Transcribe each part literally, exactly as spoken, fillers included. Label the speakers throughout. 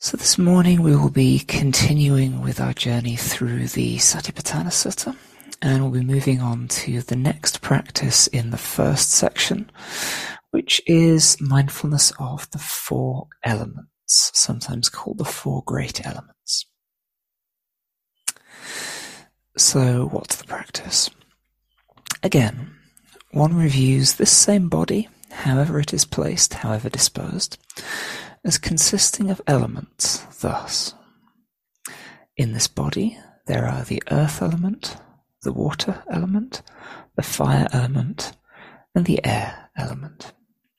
Speaker 1: So this morning we will be continuing with our journey through the Satipatthana Sutta, and we'll be moving on to the next practice in the first section, which is mindfulness of the four elements, sometimes called the four great elements. So what's the practice? Again, one reviews this same body, however it is placed, however disposed, as consisting of elements, thus. In this body, there are the earth element, the water element, the fire element, and the air element.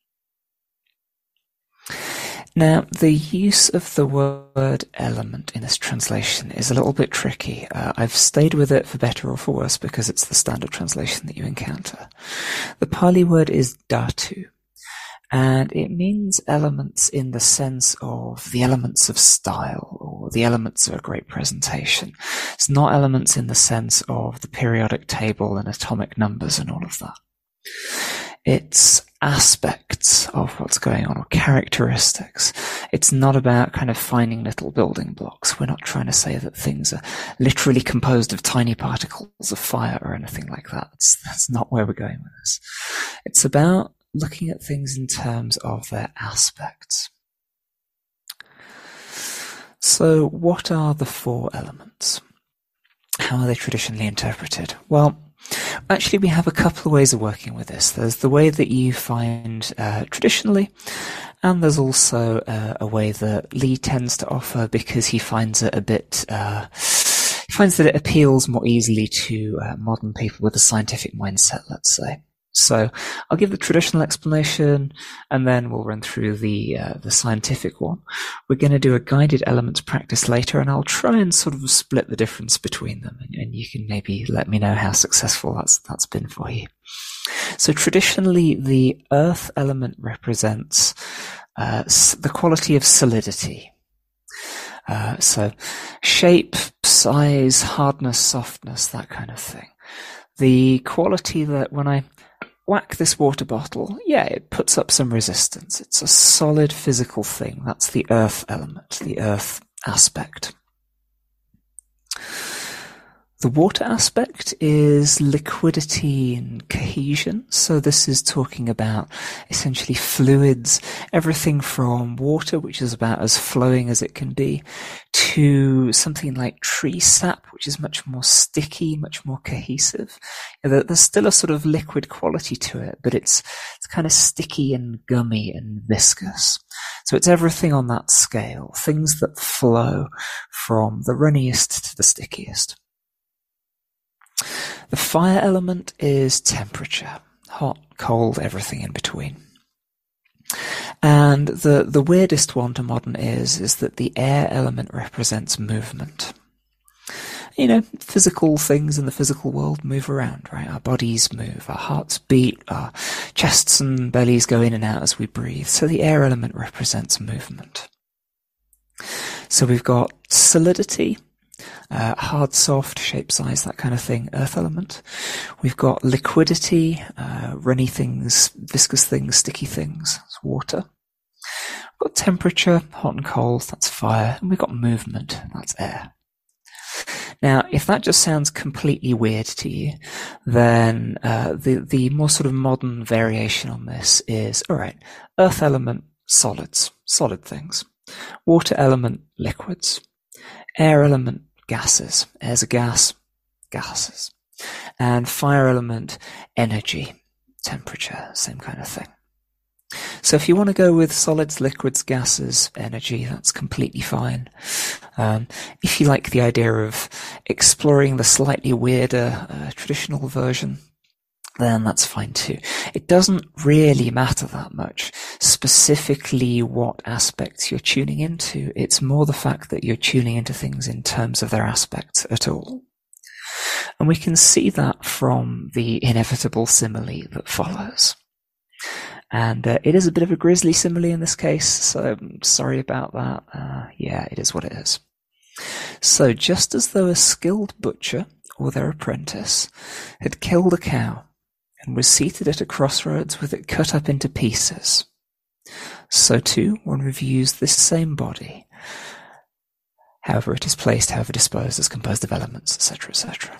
Speaker 1: Now, the use of the word element in this translation is a little bit tricky. Uh, I've stayed with it for better or for worse because it's the standard translation that you encounter. The Pali word is dhatu. And it means elements in the sense of the elements of style or the elements of a great presentation. It's not elements in the sense of the periodic table and atomic numbers and all of that. It's aspects of what's going on, or characteristics. It's not about kind of finding little building blocks. We're not trying to say that things are literally composed of tiny particles of fire or anything like that. That's, that's not where we're going with this. It's about looking at things in terms of their aspects. So what are the four elements? How are they traditionally interpreted? Well, actually we have a couple of ways of working with this. There's the way that you find uh, traditionally, and there's also uh, a way that Lee tends to offer because he finds it a bit uh, he finds that it appeals more easily to uh, modern people with a scientific mindset, let's say. So I'll give the traditional explanation, and then we'll run through the uh, the scientific one. We're going to do a guided elements practice later, and I'll try and sort of split the difference between them, and, and you can maybe let me know how successful that's that's been for you. So traditionally, the earth element represents uh, the quality of solidity. Uh, so shape, size, hardness, softness, that kind of thing. The quality that when I whack this water bottle, yeah, it puts up some resistance. It's a solid physical thing. That's the earth element, the earth aspect. The water aspect is liquidity and cohesion. So this is talking about essentially fluids, everything from water, which is about as flowing as it can be, to something like tree sap, which is much more sticky, much more cohesive. There's still a sort of liquid quality to it, but it's, it's kind of sticky and gummy and viscous. So it's everything on that scale, things that flow from the runniest to the stickiest. The fire element is temperature, hot, cold, everything in between. And the, the weirdest one to modern ears is that the air element represents movement. You know, physical things in the physical world move around, right? Our bodies move, our hearts beat, our chests and bellies go in and out as we breathe. So the air element represents movement. So we've got solidity, Uh, hard, soft, shape, size, that kind of thing, earth element. We've got liquidity, uh, runny things, viscous things, sticky things, that's water. We've got temperature, hot and cold, that's fire. And we've got movement, that's air. Now, if that just sounds completely weird to you, then uh, the, the more sort of modern variation on this is, alright, earth element, solids, solid things. Water element, liquids. Air element, gases. Air's a gas, gases. And fire element, energy, temperature, same kind of thing. So if you want to go with solids, liquids, gases, energy, that's completely fine. Um, if you like the idea of exploring the slightly weirder uh, traditional version, then that's fine too. It doesn't really matter that much, specifically what aspects you're tuning into. It's more the fact that you're tuning into things in terms of their aspects at all. And we can see that from the inevitable simile that follows. And uh, it is a bit of a grisly simile in this case, so I'm sorry about that. Uh, yeah, it is what it is. So just as though a skilled butcher or their apprentice had killed a cow and was seated at a crossroads with it cut up into pieces, so too one reviews this same body however it is placed, however disposed, as composed of elements, et cetera, et cetera.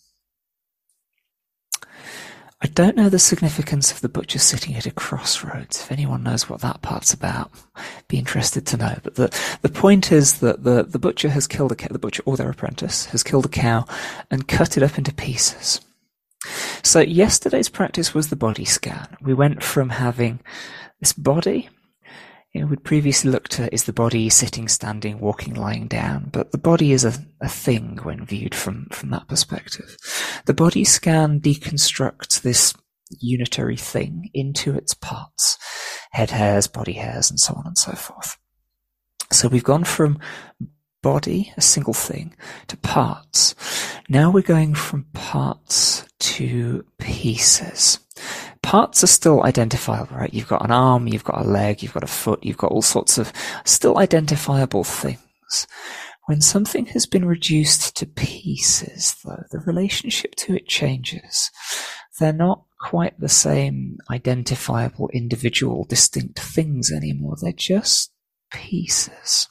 Speaker 1: I don't know the significance of the butcher sitting at a crossroads. If anyone knows what that part's about, be interested to know. But the, the point is that the, the butcher has killed a cow, the butcher or their apprentice has killed a cow and cut it up into pieces. So yesterday's practice was the body scan. We went from having this body. You know, we'd previously looked at, is the body sitting, standing, walking, lying down? But the body is a, a thing when viewed from, from that perspective. The body scan deconstructs this unitary thing into its parts. Head hairs, body hairs, and so on and so forth. So we've gone from body, a single thing, to parts. Now we're going from parts to pieces. Parts are still identifiable, right? You've got an arm, you've got a leg, you've got a foot, you've got all sorts of still identifiable things. When something has been reduced to pieces, though, the relationship to it changes. They're not quite the same identifiable, individual, distinct things anymore. They're just pieces.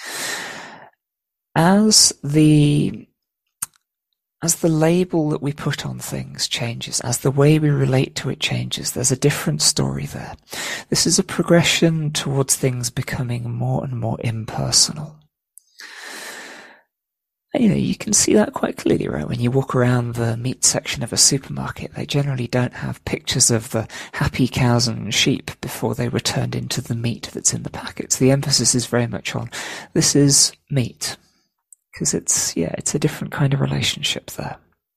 Speaker 1: As the As the label that we put on things changes, as the way we relate to it changes, there's a different story there. This is a progression towards things becoming more and more impersonal. And, you know, you can see that quite clearly, right? When you walk around the meat section of a supermarket, they generally don't have pictures of the happy cows and sheep before they were turned into the meat that's in the packets. The emphasis is very much on, this is meat. Because it's, yeah, it's a different kind of relationship there.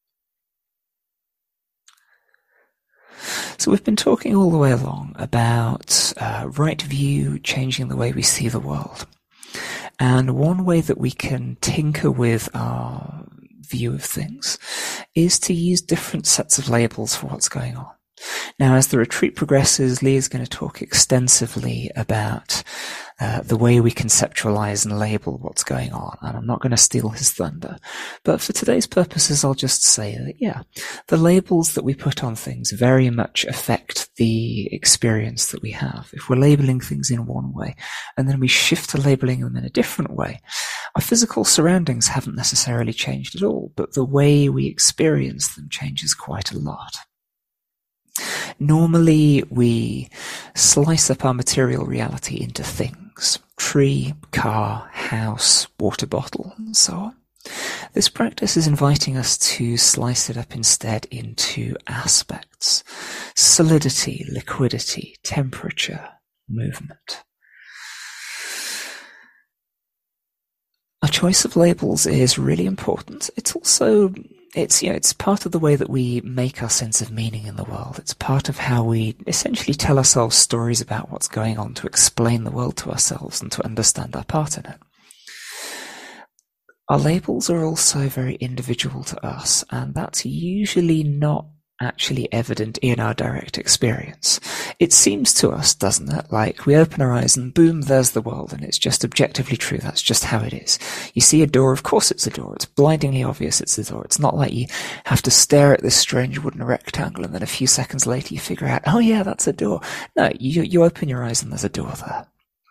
Speaker 1: So we've been talking all the way along about uh, right view changing the way we see the world. And one way that we can tinker with our view of things is to use different sets of labels for what's going on. Now, as the retreat progresses, Lee is going to talk extensively about uh, the way we conceptualize and label what's going on, and I'm not going to steal his thunder. But for today's purposes, I'll just say that, yeah, the labels that we put on things very much affect the experience that we have. If we're labeling things in one way, and then we shift to labeling them in a different way, our physical surroundings haven't necessarily changed at all, but the way we experience them changes quite a lot. Normally, we slice up our material reality into things: tree, car, house, water bottle, and so on. This practice is inviting us to slice it up instead into aspects: solidity, liquidity, temperature, movement. Our choice of labels is really important. It's also It's, you know, it's part of the way that we make our sense of meaning in the world. It's part of how we essentially tell ourselves stories about what's going on to explain the world to ourselves and to understand our part in it. Our labels are also very individual to us, and that's usually not actually evident in our direct experience. It seems to us, doesn't it, like we open our eyes and boom, there's the world, and it's just objectively true. That's just how it is. You see a door, of course it's a door. It's blindingly obvious it's a door. It's not like you have to stare at this strange wooden rectangle and then a few seconds later you figure out, oh yeah, that's a door. No, you, you open your eyes and there's a door there.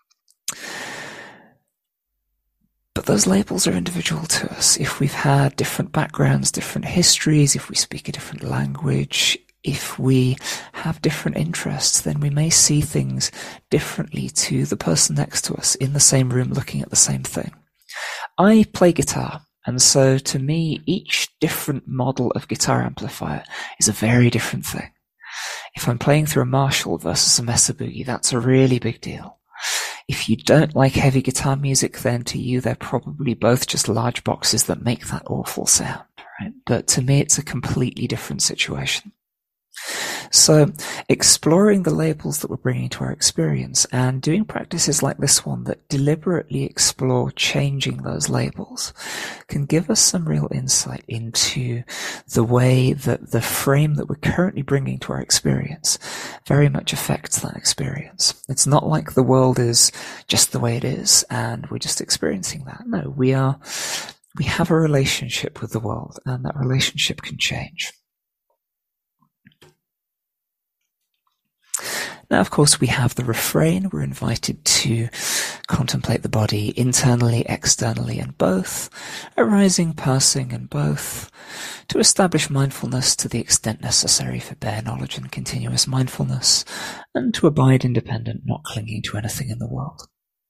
Speaker 1: But those labels are individual to us. If we've had different backgrounds, different histories, if we speak a different language, if we have different interests, then we may see things differently to the person next to us in the same room looking at the same thing. I play guitar, and so to me, each different model of guitar amplifier is a very different thing. If I'm playing through a Marshall versus a Mesa Boogie, that's a really big deal. If you don't like heavy guitar music, then to you they're probably both just large boxes that make that awful sound, right? But to me it's a completely different situation. So exploring the labels that we're bringing to our experience and doing practices like this one that deliberately explore changing those labels can give us some real insight into the way that the frame that we're currently bringing to our experience very much affects that experience. It's not like the world is just the way it is and we're just experiencing that. No, we are, we have a relationship with the world, and that relationship can change. Now, of course, we have the refrain. We're invited to contemplate the body internally, externally, and both, arising, passing, and both, to establish mindfulness to the extent necessary for bare knowledge and continuous mindfulness, and to abide independent, not clinging to anything in the world.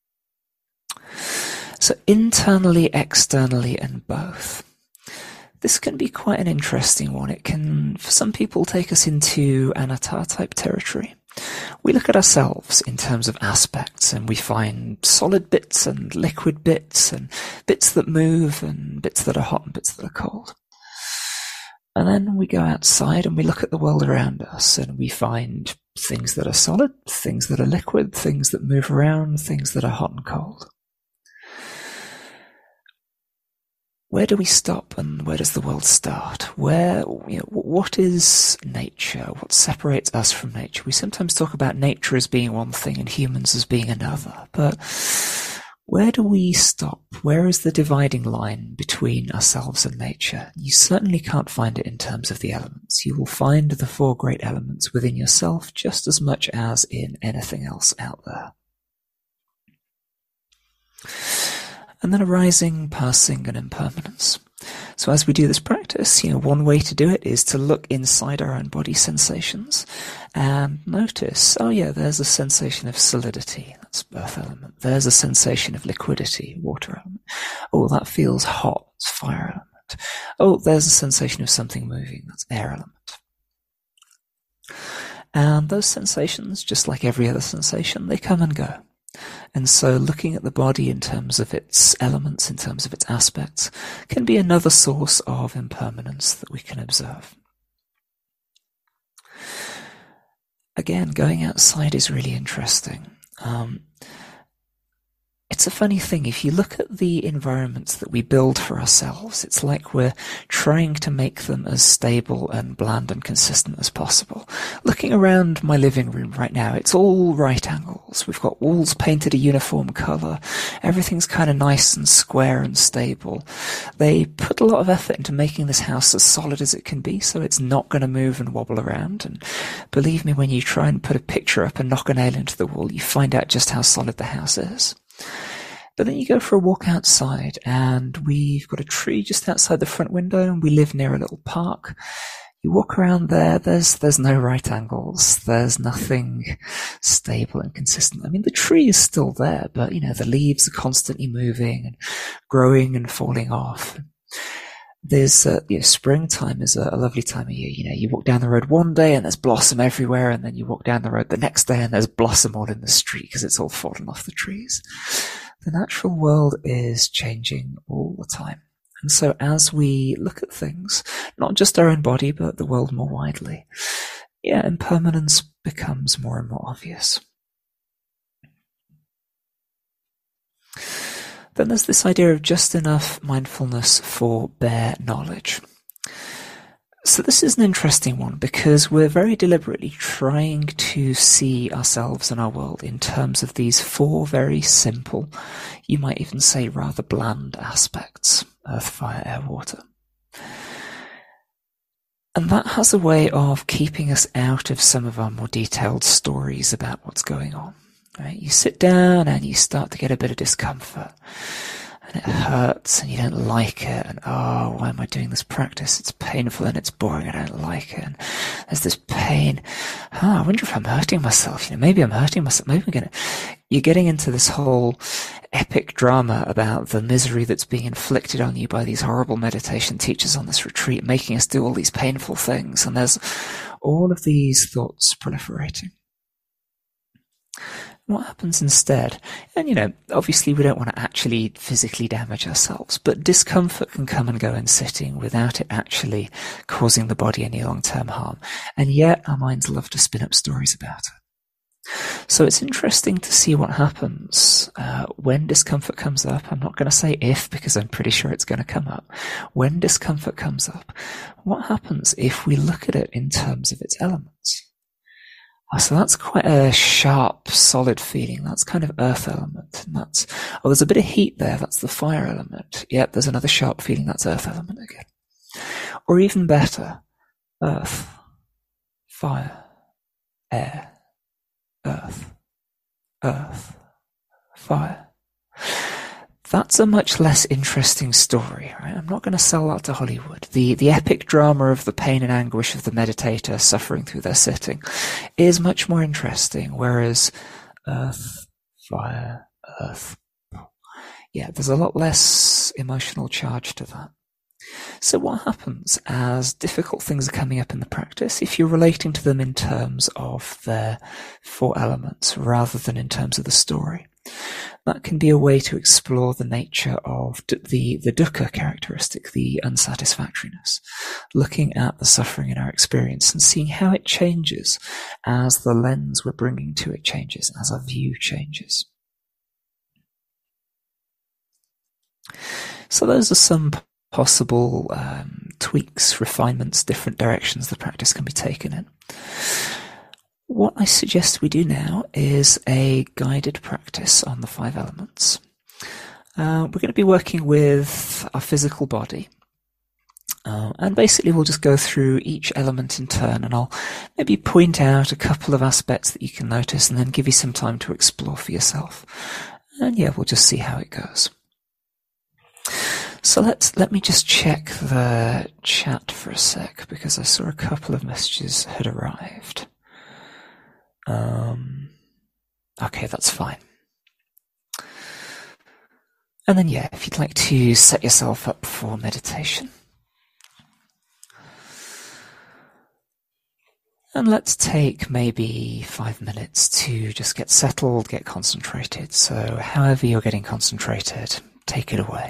Speaker 1: So internally, externally, and both. This can be quite an interesting one. It can, for some people, take us into anatta type territory. We look at ourselves in terms of aspects, and we find solid bits and liquid bits, and bits that move, and bits that are hot and bits that are cold. And then we go outside and we look at the world around us, and we find things that are solid, things that are liquid, things that move around, things that are hot and cold. Where do we stop and where does the world start? Where, you know, what is nature? What separates us from nature? We sometimes talk about nature as being one thing and humans as being another, but where do we stop? Where is the dividing line between ourselves and nature? You certainly can't find it in terms of the elements. You will find the four great elements within yourself just as much as in anything else out there. And then arising, passing, and impermanence. So as we do this practice, you know, one way to do it is to look inside our own body sensations and notice, oh yeah, there's a sensation of solidity, that's earth element. There's a sensation of liquidity, water element. Oh, that feels hot, it's fire element. Oh, there's a sensation of something moving, that's air element. And those sensations, just like every other sensation, they come and go. And so looking at the body in terms of its elements, in terms of its aspects, can be another source of impermanence that we can observe. Again, going outside is really interesting. Um, It's a funny thing, if you look at the environments that we build for ourselves, it's like we're trying to make them as stable and bland and consistent as possible. Looking around my living room right now, it's all right angles. We've got walls painted a uniform colour. Everything's kind of nice and square and stable. They put a lot of effort into making this house as solid as it can be, so it's not going to move and wobble around. And believe me, when you try and put a picture up and knock a nail into the wall, you find out just how solid the house is. But then you go for a walk outside, and we've got a tree just outside the front window, and we live near a little park. You walk around there, there's there's no right angles, there's nothing stable and consistent. I mean, the tree is still there, but, you know, the leaves are constantly moving and growing and falling off. There's, uh, you know, springtime is a, a lovely time of year. You know, you walk down the road one day and there's blossom everywhere, and then you walk down the road the next day and there's blossom all in the street because it's all fallen off the trees. The natural world is changing all the time. And so as we look at things, not just our own body, but the world more widely, yeah, impermanence becomes more and more obvious. Then there's this idea of just enough mindfulness for bare knowledge. So this is an interesting one because we're very deliberately trying to see ourselves and our world in terms of these four very simple, you might even say rather bland aspects: earth, fire, air, water. And that has a way of keeping us out of some of our more detailed stories about what's going on. Right? You sit down and you start to get a bit of discomfort. And it hurts and you don't like it, and oh, why am I doing this practice? It's painful and it's boring, I don't like it, and there's this pain. Oh, I wonder if I'm hurting myself, you know, maybe I'm hurting myself, maybe I'm gonna... You're getting into this whole epic drama about the misery that's being inflicted on you by these horrible meditation teachers on this retreat, making us do all these painful things, and there's all of these thoughts proliferating. What happens instead? And, you know, obviously we don't want to actually physically damage ourselves, but discomfort can come and go in sitting without it actually causing the body any long-term harm. And yet our minds love to spin up stories about it. So it's interesting to see what happens uh, when discomfort comes up. I'm not going to say if, because I'm pretty sure it's going to come up. When discomfort comes up, what happens if we look at it in terms of its elements? So that's quite a sharp, solid feeling. That's kind of earth element. And that's, oh, there's a bit of heat there. That's the fire element. Yep, there's another sharp feeling. That's earth element again. Or even better, earth, fire, air, earth, earth, fire. That's a much less interesting story, right? I'm not going to sell that to Hollywood. The the epic drama of the pain and anguish of the meditator suffering through their sitting is much more interesting, whereas earth, fire, earth, yeah, there's a lot less emotional charge to that. So what happens as difficult things are coming up in the practice, if you're relating to them in terms of their four elements rather than in terms of the story? That can be a way to explore the nature of the, the dukkha characteristic, the unsatisfactoriness, looking at the suffering in our experience and seeing how it changes as the lens we're bringing to it changes, as our view changes. So those are some possible um, tweaks, refinements, different directions the practice can be taken in. What I suggest we do now is a guided practice on the five elements. Uh, we're going to be working with our physical body. Uh, and basically we'll just go through each element in turn, and I'll maybe point out a couple of aspects that you can notice and then give you some time to explore for yourself. And yeah, we'll just see how it goes. So let's, let me just check the chat for a sec, because I saw a couple of messages had arrived. Um, okay, that's fine. And then, yeah, if you'd like to set yourself up for meditation. And let's take maybe five minutes to just get settled, get concentrated. So however you're getting concentrated, take it away.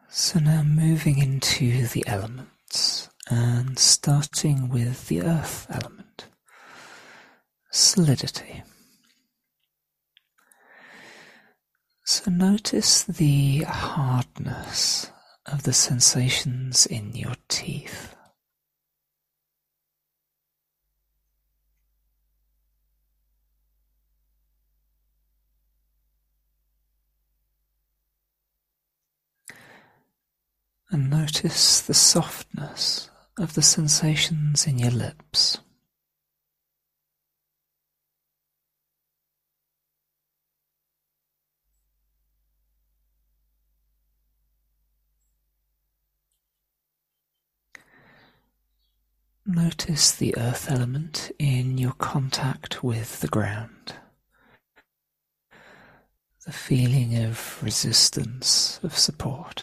Speaker 1: So now moving into the elements and starting with the earth element, solidity. So notice the hardness of the sensations in your teeth. And notice the softness of the sensations in your lips. Notice the earth element in your contact with the ground. The feeling of resistance, of support.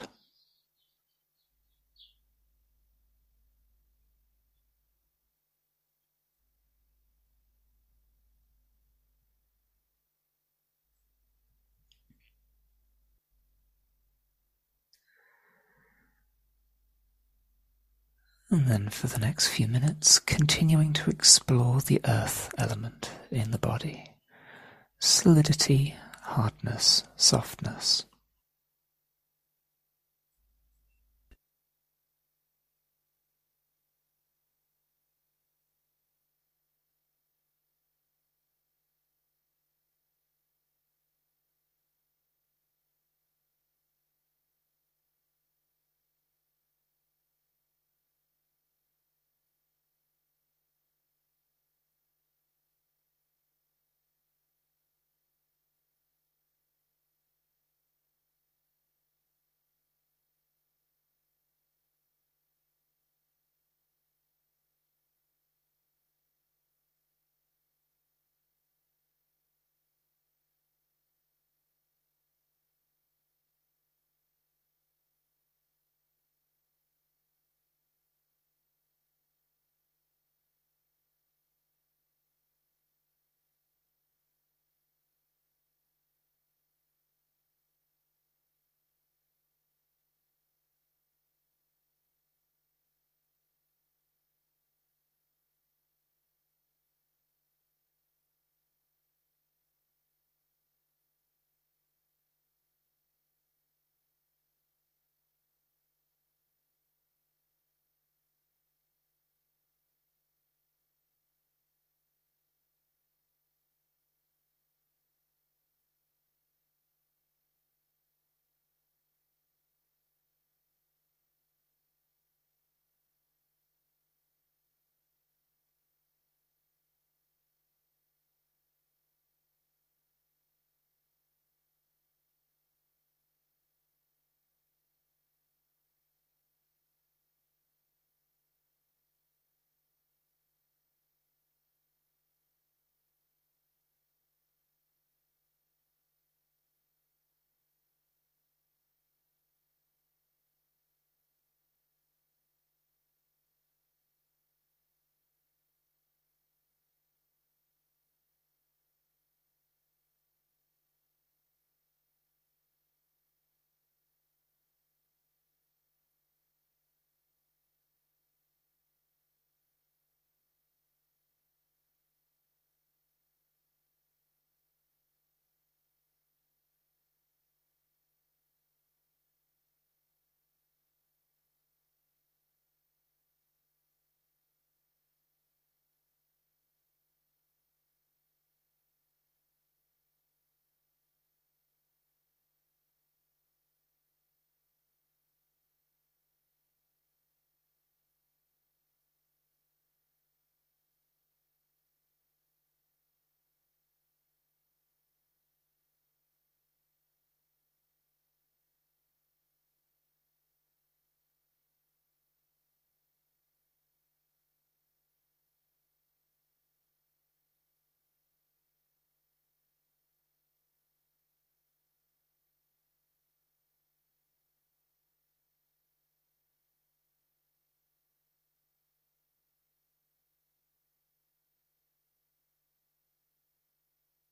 Speaker 1: And then for the next few minutes, continuing to explore the earth element in the body. Solidity, hardness, softness.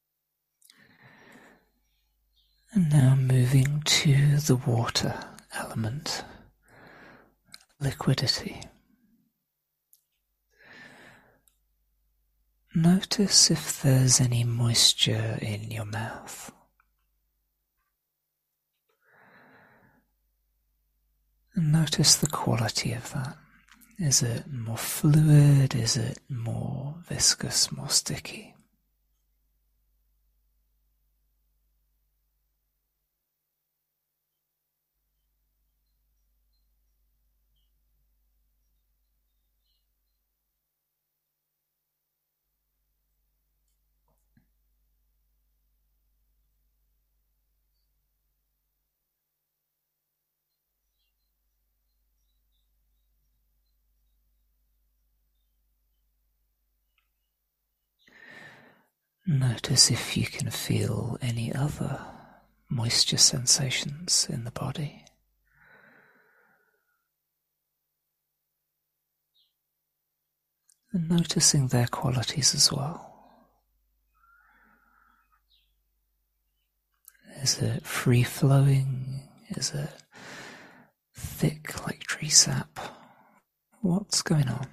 Speaker 1: And now moving to the water element. element, liquidity. Notice if there's any moisture in your mouth. And notice the quality of that. Is it more fluid? Is it more viscous, more sticky? Notice if you can feel any other moisture sensations in the body. And noticing their qualities as well. Is it free-flowing? Is it thick like tree sap? What's going on?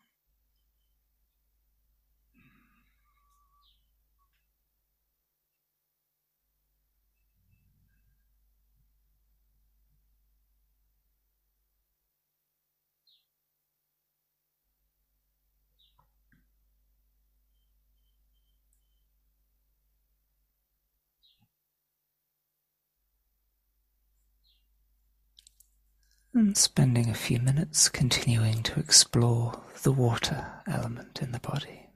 Speaker 1: And spending a few minutes continuing to explore the water element in the body.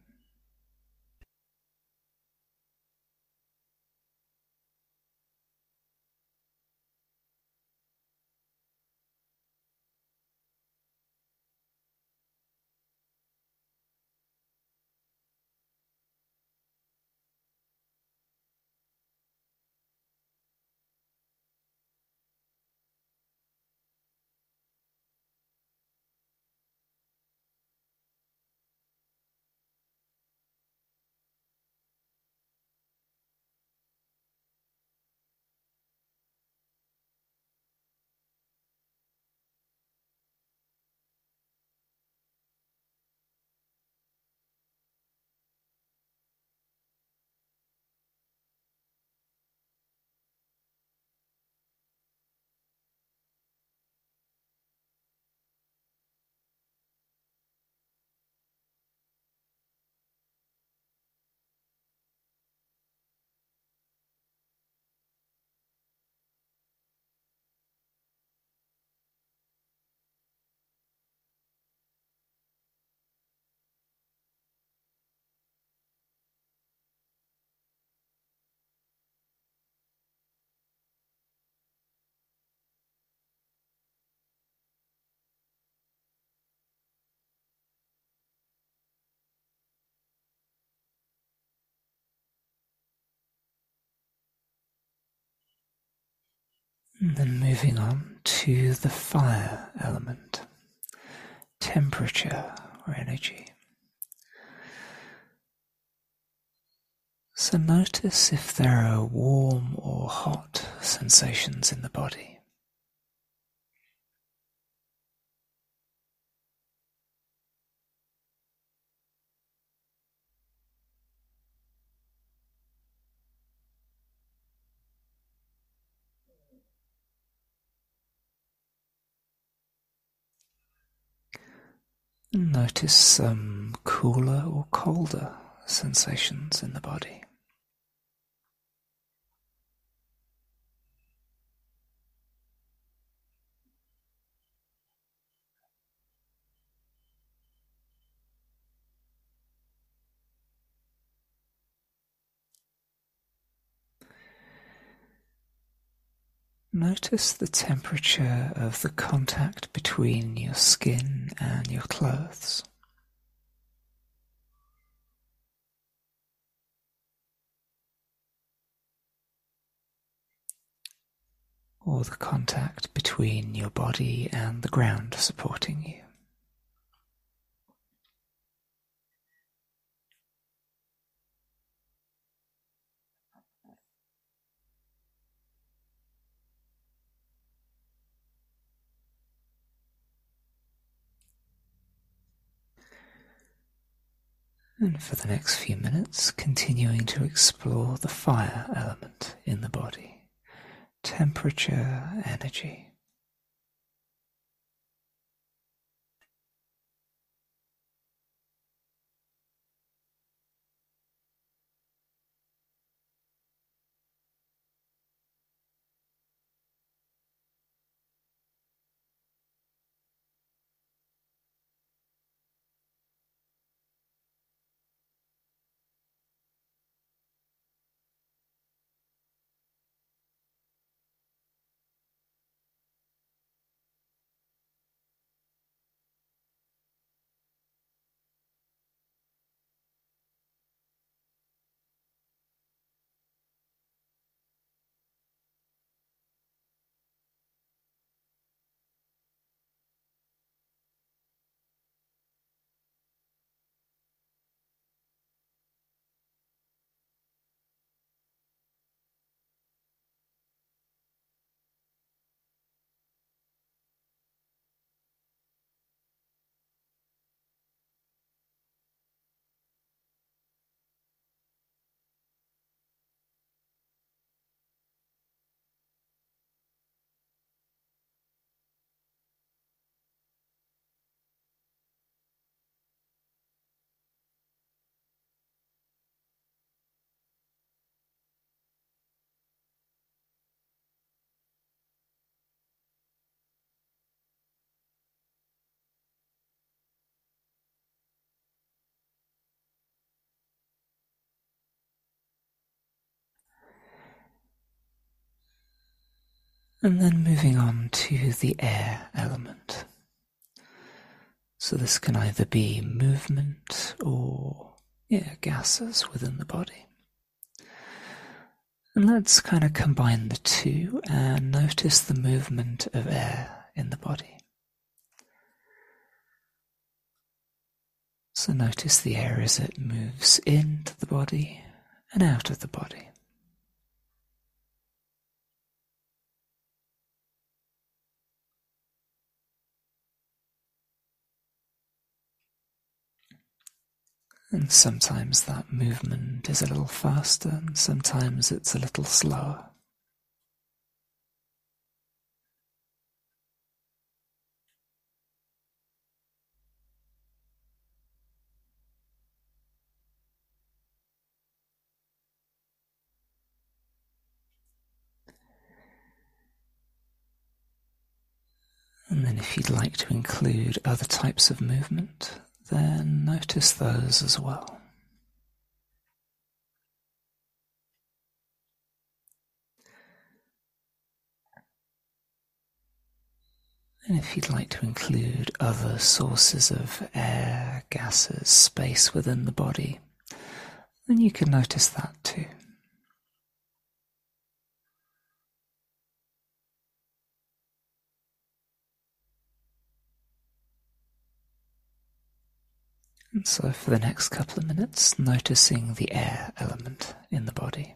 Speaker 1: And then moving on to the fire element, temperature or energy. So notice if there are warm or hot sensations in the body. Notice some cooler or colder sensations in the body. Notice the temperature of the contact between your skin and your clothes. Or the contact between your body and the ground supporting you. And for the next few minutes, continuing to explore the fire element in the body, temperature, energy. And then moving on to the air element. So this can either be movement or, yeah, gases within the body. And let's kind of combine the two and notice the movement of air in the body. So notice the air as it moves into the body and out of the body. And sometimes that movement is a little faster and sometimes it's a little slower. And then if you'd like to include other types of movement, then notice those as well. And if you'd like to include other sources of air, gases, space within the body, then you can notice that too. And so for the next couple of minutes, noticing the air element in the body.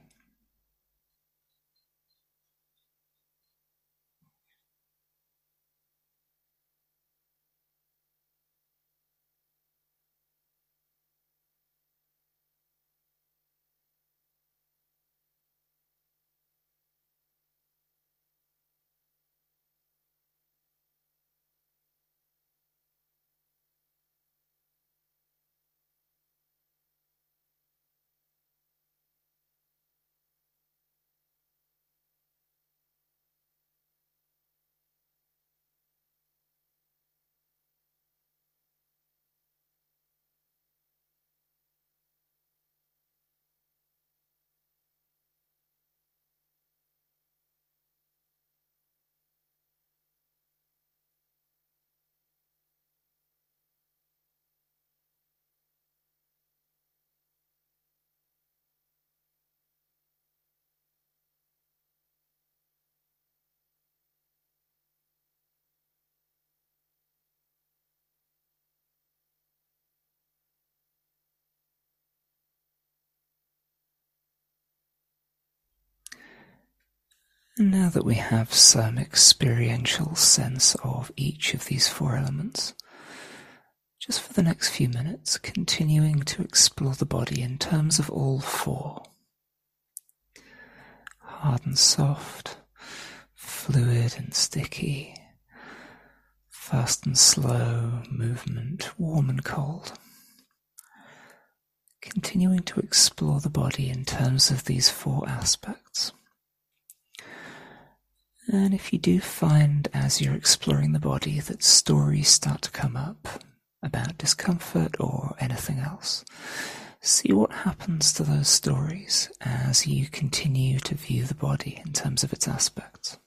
Speaker 1: And now that we have some experiential sense of each of these four elements, just for the next few minutes, continuing to explore the body in terms of all four. Hard and soft, fluid and sticky, fast and slow movement, warm and cold. Continuing to explore the body in terms of these four aspects. And if you do find as you're exploring the body that stories start to come up about discomfort or anything else, see what happens to those stories as you continue to view the body in terms of its aspects.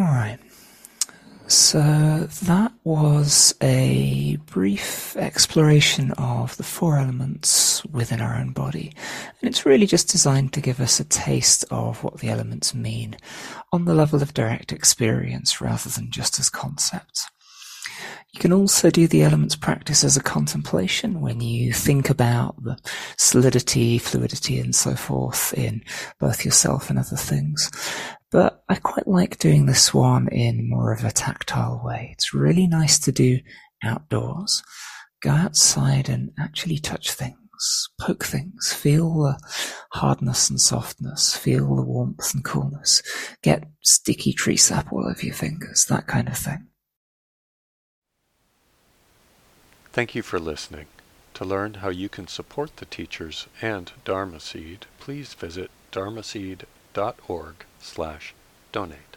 Speaker 1: Alright, so that was a brief exploration of the four elements within our own body, and it's really just designed to give us a taste of what the elements mean on the level of direct experience rather than just as concepts. You can also do the elements practice as a contemplation when you think about the solidity, fluidity, and so forth in both yourself and other things. But I quite like doing this one in more of a tactile way. It's really nice to do outdoors. Go outside and actually touch things, poke things, feel the hardness and softness, feel the warmth and coolness, get sticky tree sap all over your fingers, that kind of thing.
Speaker 2: Thank you for listening. To learn how you can support the teachers and Dharma Seed, please visit dharmaseed dot org slash donate.